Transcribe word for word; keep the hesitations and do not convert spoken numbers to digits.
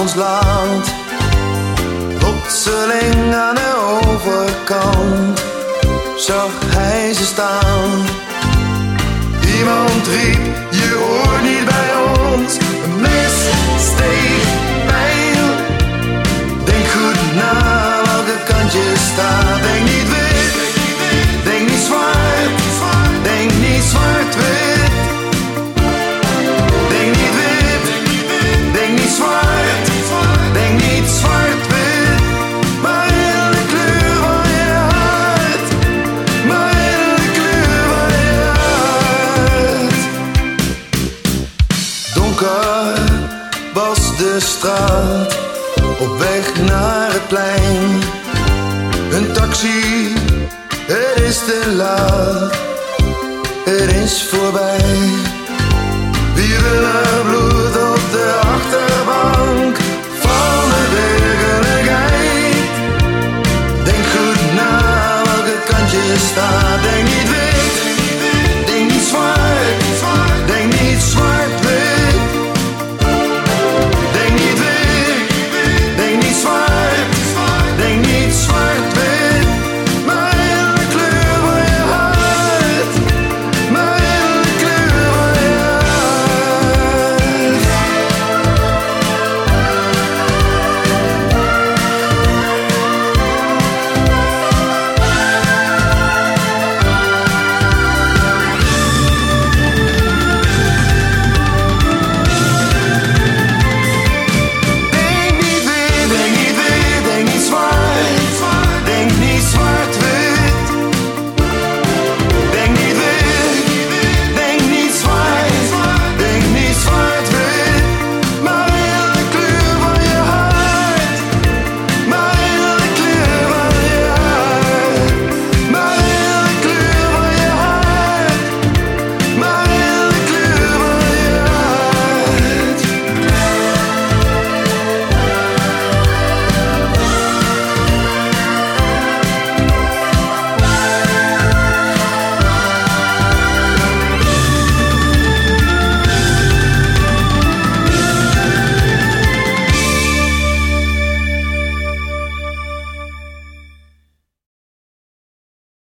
ons land. Plotseling aan de overkant zag hij ze staan. Iemand riep, je hoort niet bij ons. Een mes, steek, pijl. Denk goed na welke kant je staat. Denk niet wit, denk niet zwart. Denk niet zwart-wit. Denk niet wit, denk niet zwart. Denk niet zwart-wit. Maar in de kleur van je hart. Maar in de kleur van je hart. Donker was de straat, op weg naar het plein. Een taxi, het is te laat. Het is voorbij. Wie wil er bloed op de